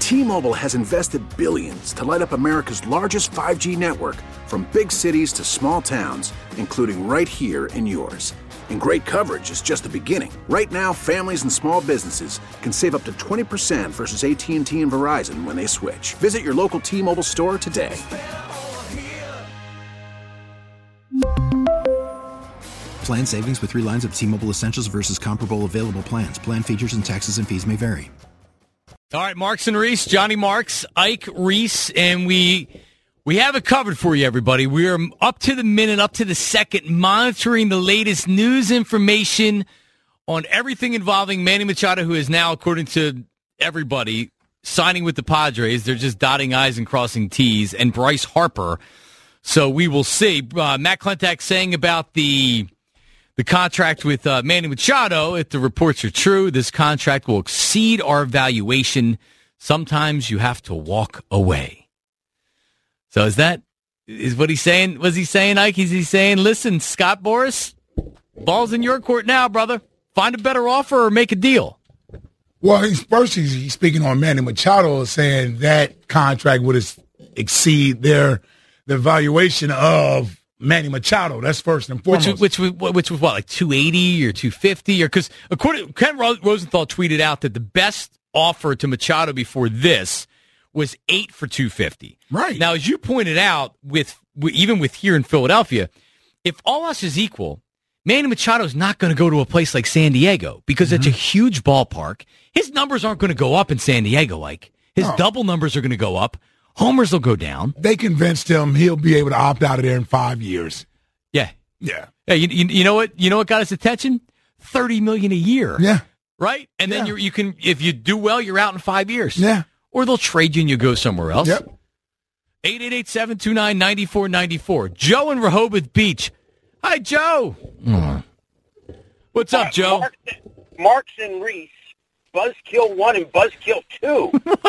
T-Mobile has invested billions to light up America's largest 5G network, from big cities to small towns, including right here in yours. And great coverage is just the beginning. Right now, families and small businesses can save up to 20% versus AT&T and Verizon when they switch. Visit your local T-Mobile store today. Plan savings with 3 lines of T-Mobile Essentials versus comparable available plans. Plan features and taxes and fees may vary. All right, Marks and Reese, Johnny Marks, Ike Reese, and we have it covered for you, everybody. We are up to the minute, up to the second, monitoring the latest news information on everything involving Manny Machado, who is now, according to everybody, signing with the Padres. They're just dotting I's and crossing T's, and Bryce Harper. So we will see. Matt Klentak saying about the contract with Manny Machado, if the reports are true, this contract will exceed our valuation. Sometimes you have to walk away. So is what he's saying? Was he saying, Ike? Is he saying, listen, Scott Boras, ball's in your court now, brother. Find a better offer or make a deal. Well, he's speaking on Manny Machado, saying that contract would exceed the valuation of Manny Machado. That's first and foremost. Which was what, like 280 or 250? Or because according Ken Rosenthal tweeted out that the best offer to Machado before this was 8 for 250. Right. Now, as you pointed out, even with here in Philadelphia, if all else is equal, Manny Machado is not going to go to a place like San Diego because it's a huge ballpark. His numbers aren't going to go up in San Diego, like his double numbers are going to go up. Homers will go down. They convinced him he'll be able to opt out of there in 5 years. Yeah. Yeah. Yeah. You know what? You know what got his attention? $30 million a year. Yeah. Right. And then you can, if you do well, you're out in 5 years. Yeah. Or they'll trade you and you go somewhere else. Yep. 888-729-9494. Joe in Rehoboth Beach. Hi, Joe. What's up, Joe? Marks and Reese. Buzzkill 1 and Buzzkill 2.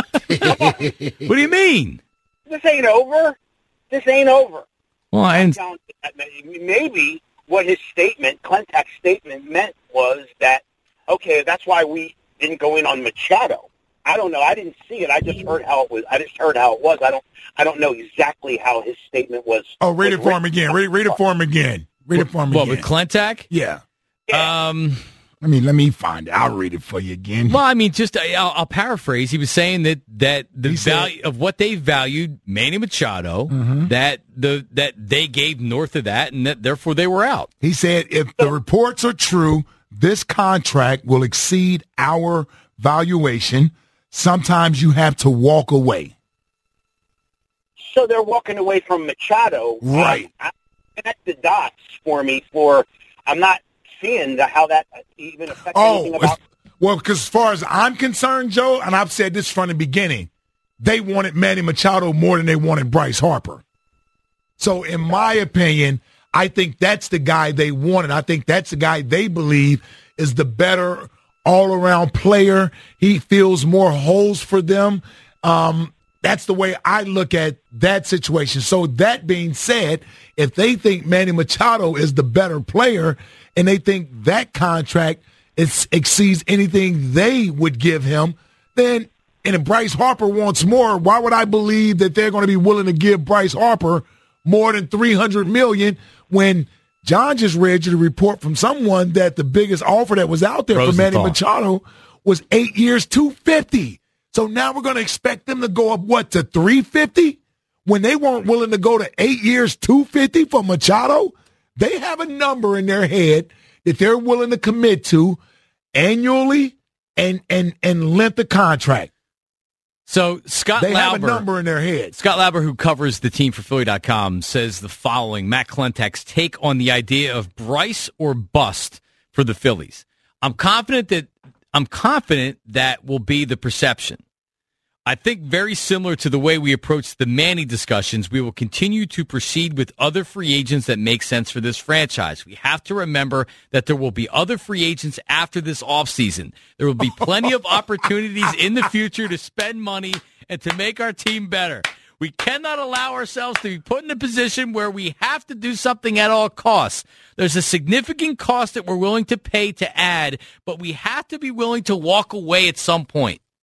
What do you mean? This ain't over. This ain't over. Well, maybe what his statement, Klentak's statement, meant was that, okay, that's why we didn't go in on Machado. I don't know. I didn't see it. I just heard how it was. I don't know exactly how his statement was. Oh, read it for him again. Read it for him again. Read it for him again. What, with Klentak? Yeah. Let me find it. I'll read it for you again. Well, I mean, I'll paraphrase. He was saying that the value of what they valued Manny Machado, that they gave north of that, and that therefore they were out. He said, if the reports are true, this contract will exceed our valuation. Sometimes you have to walk away. So they're walking away from Machado. Right. Connect the dots for me I'm not seeing how that even affects anything about. Well, because as far as I'm concerned, Joe, and I've said this from the beginning, they wanted Manny Machado more than they wanted Bryce Harper. So in my opinion, I think that's the guy they wanted. I think that's the guy they believe is the better all-around player. He fills more holes for them. That's the way I look at that situation. So that being said, if they think Manny Machado is the better player and they think that contract exceeds anything they would give him, then, and if Bryce Harper wants more, why would I believe that they're going to be willing to give Bryce Harper more than $300 million when John just read you the report from someone that the biggest offer that was out there for Manny Machado was 8 years, $250. So now we're going to expect them to go up, to $350 when they weren't willing to go to 8 years, $250 for Machado? They have a number in their head that they're willing to commit to annually and length of contract. So Scott they Lauber, have a number in their head. Scott Lauber, who covers the team for Philly.com, says the following: Matt Klentak's take on the idea of Bryce or bust for the Phillies. I'm confident that will be the perception. I think very similar to the way we approached the Manny discussions, we will continue to proceed with other free agents that make sense for this franchise. We have to remember that there will be other free agents after this offseason. There will be plenty of opportunities in the future to spend money and to make our team better. We cannot allow ourselves to be put in a position where we have to do something at all costs. There's a significant cost that we're willing to pay to add, but we have to be willing to walk away at some point.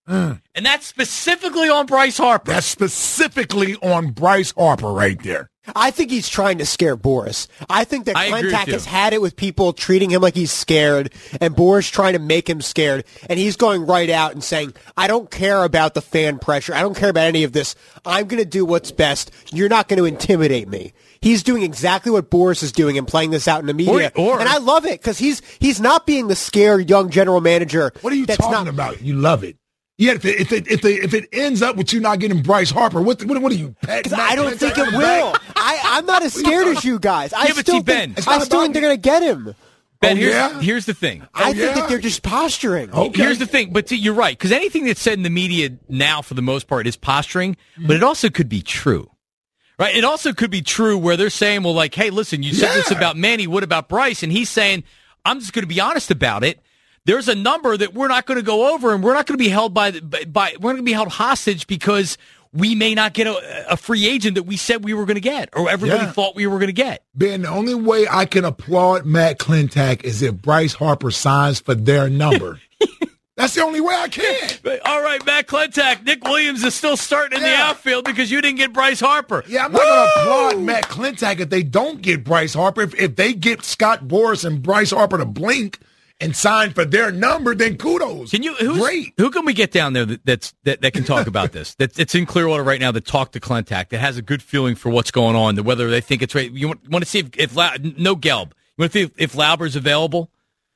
And that's specifically on Bryce Harper. That's specifically on Bryce Harper right there. I think he's trying to scare Boris. I think that Klentak has you. had it with people treating him like he's scared, and Boris trying to make him scared, and he's going right out and saying, I don't care about the fan pressure. I don't care about any of this. I'm going to do what's best. You're not going to intimidate me. He's doing exactly what Boris is doing and playing this out in the media. And I love it because he's not being the scared young general manager. What are you talking about? You love it. Yeah, if it ends up with you not getting Bryce Harper, what are you? Because I don't think it will. I'm not as scared as you guys. I still think they're going to get him. Ben, here's the thing. I think that they're just posturing. Okay. Here's the thing, but you're right, because anything that's said in the media now, for the most part, is posturing, but it also could be true. Right? It also could be true where they're saying, well, like, hey, listen, you said this about Manny, what about Bryce? And he's saying, I'm just going to be honest about it. There's a number that we're not going to go over, and we're not going to be held we're going to be held hostage because we may not get a free agent that we said we were going to get, or everybody thought we were going to get. Ben, the only way I can applaud Matt Klentak is if Bryce Harper signs for their number. That's the only way I can. All right, Matt Klentak. Nick Williams is still starting in the outfield because you didn't get Bryce Harper. Yeah, I'm not going to applaud Matt Klentak if they don't get Bryce Harper. If they get Scott Boras and Bryce Harper to blink and sign for their number, then kudos. Great. Who can we get down there that can talk about this? That's in Clearwater right now that talk to Klentak, that has a good feeling for what's going on, whether they think it's right. You want to see if no Gelb. You want to see if Lauber's available?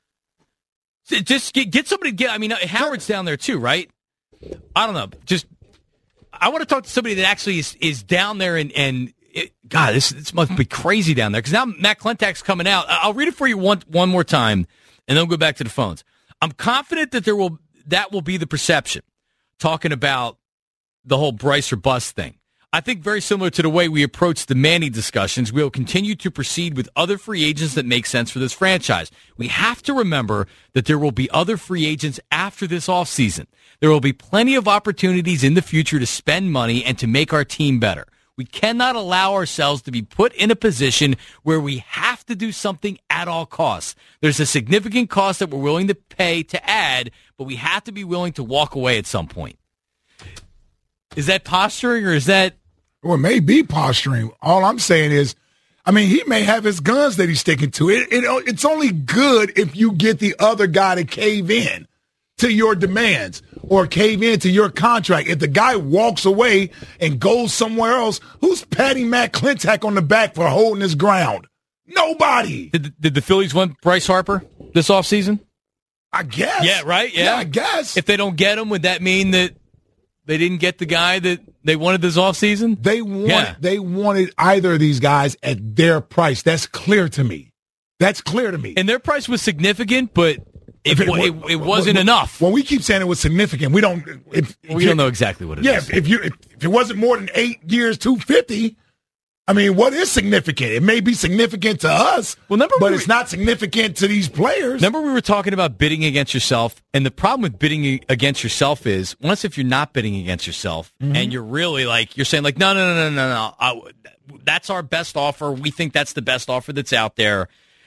Just get somebody to I mean, Howard's down there too, right? I don't know. I want to talk to somebody that actually is down there and God, this must be crazy down there, because now Matt Klentak's coming out. I'll read it for you one more time, and then we'll go back to the phones. I'm confident that that will be the perception, talking about the whole Bryce or bust thing. I think very similar to the way we approached the Manny discussions, we will continue to proceed with other free agents that make sense for this franchise. We have to remember that there will be other free agents after this offseason. There will be plenty of opportunities in the future to spend money and to make our team better. We cannot allow ourselves to be put in a position where we have to do something at all costs. There's a significant cost that we're willing to pay to add, but we have to be willing to walk away at some point. Is that posturing, or is that... Well, it may be posturing. All I'm saying is, I mean, he may have his guns that he's sticking to. It's only good if you get the other guy to cave in to your demands or cave in to your contract. If the guy walks away and goes somewhere else, who's patting Matt Klentak on the back for holding his ground? Nobody. Did the Phillies want Bryce Harper this offseason? I guess. Yeah, right? Yeah, I guess. If they don't get him, would that mean that they didn't get the guy that they wanted this offseason? They wanted either of these guys at their price. That's clear to me. And their price was significant, but it wasn't enough. Well, we keep saying it was significant. We don't know exactly what it is. Yeah, if it wasn't more than 8 years, $250. I mean, what is significant? It may be significant to us, but it's not significant to these players. Remember we were talking about bidding against yourself, and the problem with bidding against yourself is, once if you're not bidding against yourself, and you're really you're saying no, that's our best offer. We think that's the best offer that's out there.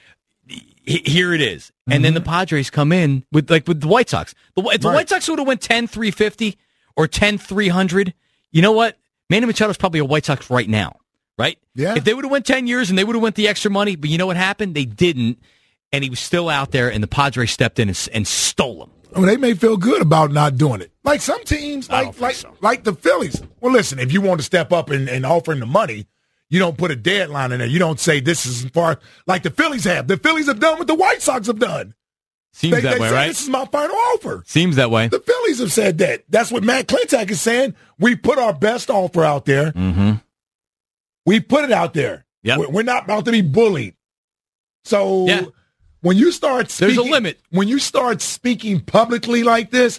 Here it is. And then the Padres come in with the White Sox. If the White Sox would have went 10-350 or 10-300, you know what? Manny Machado's probably a White Sox right now. Right? Yeah. If they would have went 10 years and they would have went the extra money, but you know what happened? They didn't, and he was still out there, and the Padres stepped in and stole him. I mean, they may feel good about not doing it. Like some teams, like the Phillies. Well, listen, if you want to step up and offer him the money, you don't put a deadline in there. You don't say this is as far like the Phillies have. The Phillies have done what the White Sox have done. Seems that way, right? This is my final offer. Seems that way. The Phillies have said that. That's what Matt Klentak is saying. We put our best offer out there. Mm-hmm. We put it out there. Yep. We're not about to be bullied. So when you start speaking, there's a limit. When you start speaking publicly like this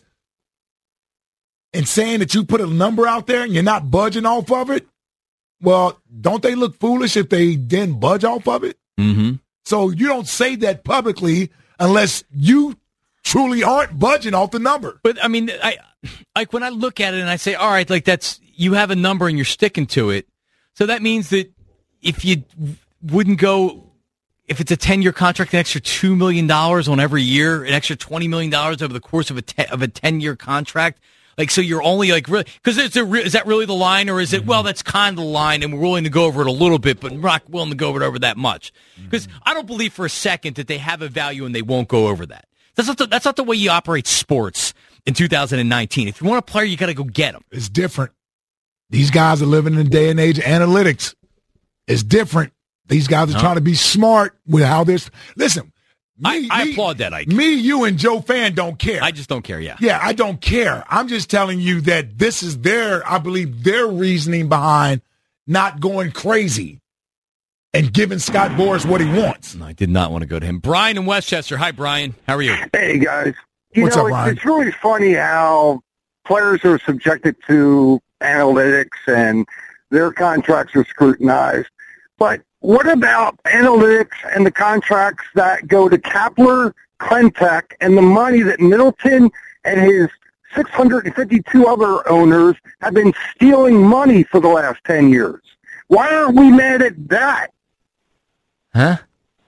and saying that you put a number out there and you're not budging off of it, well, don't they look foolish if they didn't budge off of it? Mm-hmm. So you don't say that publicly unless you truly aren't budging off the number. But, I mean, when I look at it and I say, all right, you have a number and you're sticking to it. So that means that if you wouldn't go, if it's a 10-year contract, an extra $2 million on every year, an extra $20 million over the course of a 10-year contract, Like, so you're only like really because is that really the line, or is it well that's kind of the line, and we're willing to go over it a little bit, but we're not willing to go over that much? Because I don't believe for a second that they have a value and they won't go over that. That's not the way you operate sports in 2019. If you want a player, you got to go get him. It's different. These guys are living in a day and age of analytics. It's different. These guys are trying to be smart with how this. Listen. I applaud that, Ike. Me, you, and Joe Fan don't care. I just don't care, yeah. Yeah, I don't care. I'm just telling you that this is I believe their reasoning behind not going crazy and giving Scott Boras what he wants. I did not want to go to him. Brian in Westchester. Hi, Brian. How are you? Hey, guys. What's up, Brian? It's really funny how players are subjected to analytics and their contracts are scrutinized. But what about analytics and the contracts that go to Kapler, Klentak, and the money that Middleton and his 652 other owners have been stealing money for the last 10 years? Why aren't we mad at that? Huh?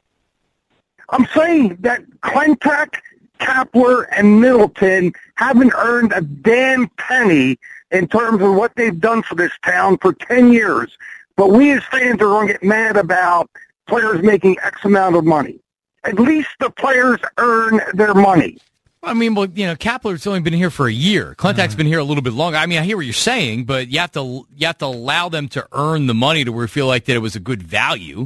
I'm saying that Klentak, Kapler, and Middleton haven't earned a damn penny in terms of what they've done for this town for 10 years. But we as fans are going to get mad about players making X amount of money. At least the players earn their money. I mean, well, Kapler's only been here for a year. Klentak's been here a little bit longer. I mean, I hear what you're saying, but you have to allow them to earn the money to where you feel like that it was a good value.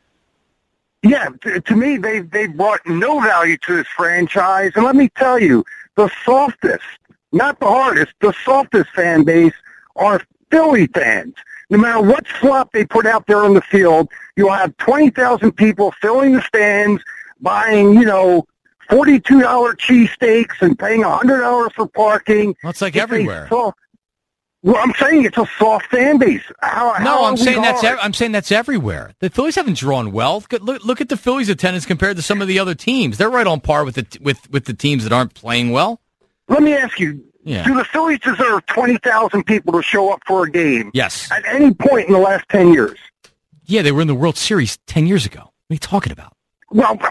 Yeah, to me, they brought no value to this franchise. And let me tell you, the softest, not the hardest, the softest fan base are Philly fans. No matter what slop they put out there on the field, you'll have 20,000 people filling the stands, buying, $42 cheesesteaks and paying $100 for parking. Well, it's like everywhere. Well, I'm saying it's a soft fan base. I'm saying that's everywhere. The Phillies haven't drawn well. Look at the Phillies' attendance compared to some of the other teams. They're right on par with the teams that aren't playing well. Let me ask you. Yeah. Do the Phillies deserve 20,000 people to show up for a game? Yes. At any point in the last 10 years? Yeah, they were in the World Series 10 years ago. What are you talking about? Well,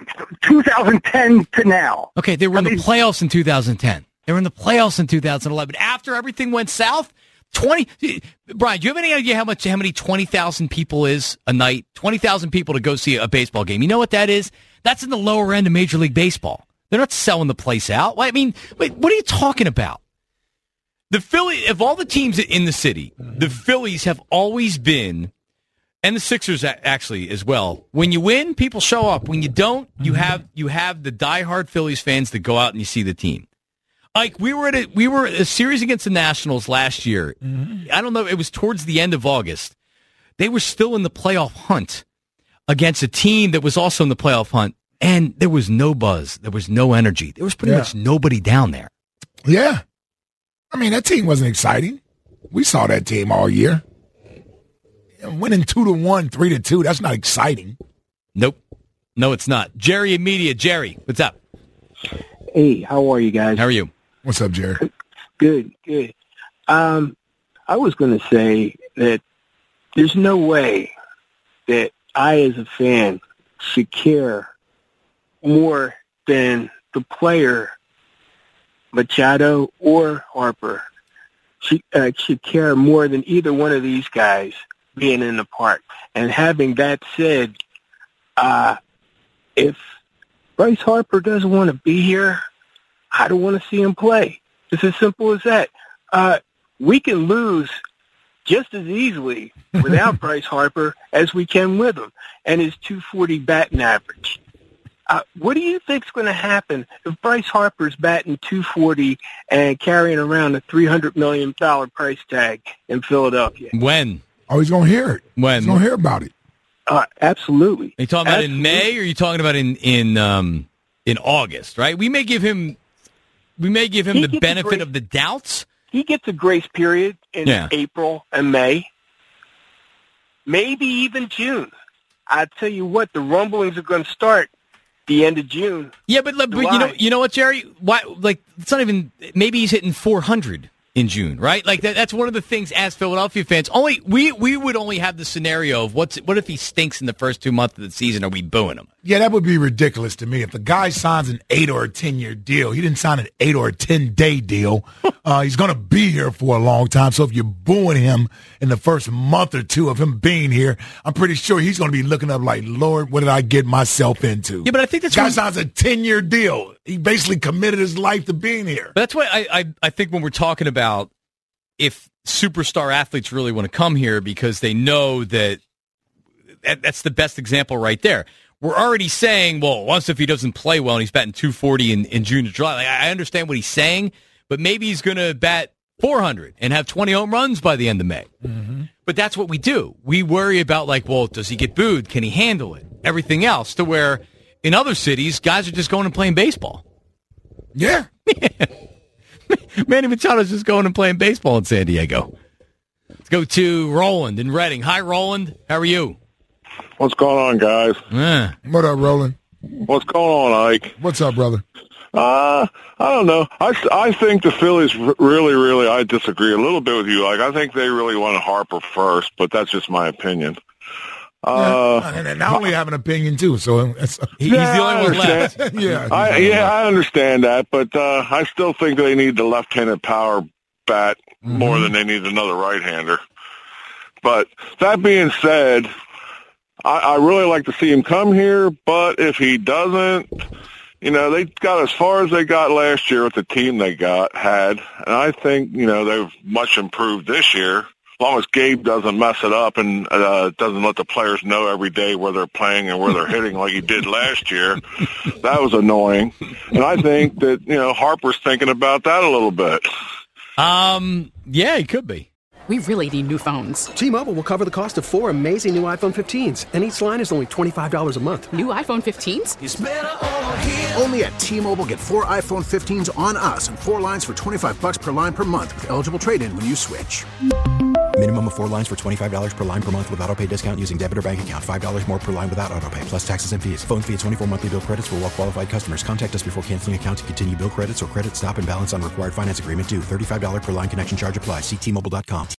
2010 to now. Okay, they were in the playoffs in 2010. They were in the playoffs in 2011. After everything went south, Brian, do you have any idea how many 20,000 people is a night? 20,000 people to go see a baseball game. You know what that is? That's in the lower end of Major League Baseball. They're not selling the place out. I mean, wait, what are you talking about? The Phillies, of all the teams in the city, the Phillies have always been, and the Sixers actually as well. When you win, people show up. When you don't, you have the diehard Phillies fans that go out and you see the team. Like we were at a series against the Nationals last year. I don't know, it was towards the end of August. They were still in the playoff hunt against a team that was also in the playoff hunt, and there was no buzz, there was no energy, there was pretty much nobody down there. Yeah. I mean, that team wasn't exciting. We saw that team all year. Winning 2-1, 3-2, that's not exciting. Nope. No, it's not. Jerry in Media. Jerry, what's up? Hey, how are you guys? How are you? What's up, Jerry? Good. I was going to say that there's no way that I, as a fan, should care more than the player Machado or Harper should care more than either one of these guys being in the park. And having that said, if Bryce Harper doesn't want to be here, I don't want to see him play. It's as simple as that. We can lose just as easily without Bryce Harper as we can with him and his .240 batting average. What do you think's going to happen if Bryce Harper's batting .240 and carrying around a $300 million price tag in Philadelphia? When? Oh, he's going to hear it. When? He's going to hear about it. Absolutely. Are you talking about in May, or are you talking about in August? Right? We may give him the benefit of the doubts. He gets a grace period in April and May, maybe even June. I tell you what, the rumblings are going to start the end of June. Yeah, but you know what, Jerry? Why? Like, it's not even. Maybe he's hitting 400 in June, right? Like that's one of the things as Philadelphia fans. We would only have the scenario of what if he stinks in the first 2 months of the season? Are we booing him? Yeah, that would be ridiculous to me. If the guy signs an 8 or a 10-year deal, he didn't sign an 8 or a 10-day deal. He's going to be here for a long time. So if you're booing him in the first month or two of him being here, I'm pretty sure he's going to be looking up like, Lord, what did I get myself into? Yeah, but I think that's guy signs a 10-year deal. He basically committed his life to being here. But that's why I think when we're talking about if superstar athletes really want to come here because they know that's the best example right there. We're already saying, well, once if he doesn't play well and he's batting 240 in June to July, I understand what he's saying, but maybe he's going to bat 400 and have 20 home runs by the end of May. Mm-hmm. But that's what we do. We worry about, like, well, does he get booed? Can he handle it? Everything else, to where in other cities, guys are just going and playing baseball. Yeah. Manny Machado's just going and playing baseball in San Diego. Let's go to Roland in Reading. Hi, Roland. How are you? What's going on, guys? What up, Roland? What's going on, Ike? What's up, brother? I don't know. I think the Phillies really, I disagree a little bit with you, Ike. I think they really wanted Harper first, but that's just my opinion. And I only have an opinion, too, so he's the only one left. I understand that, but I still think they need the left-handed power bat more than they need another right-hander. But that being said, I really like to see him come here, but if he doesn't, they got as far as they got last year with the team they had, and I think, they've much improved this year, as long as Gabe doesn't mess it up and doesn't let the players know every day where they're playing and where they're hitting like he did last year. That was annoying. And I think that, Harper's thinking about that a little bit. Yeah, he could be. We really need new phones. T-Mobile will cover the cost of 4 amazing new iPhone 15s, and each line is only $25 a month. New iPhone 15s? It's better over here. Only at T-Mobile, get 4 iPhone 15s on us and 4 lines for $25 per line per month with eligible trade-in when you switch. Minimum of 4 lines for $25 per line per month with autopay discount using debit or bank account. $5 more per line without autopay, plus taxes and fees. Phone fee at 24 monthly bill credits for well-qualified customers. Contact us before canceling account to continue bill credits or credit stop and balance on required finance agreement due. $35 per line connection charge applies. See T-Mobile.com.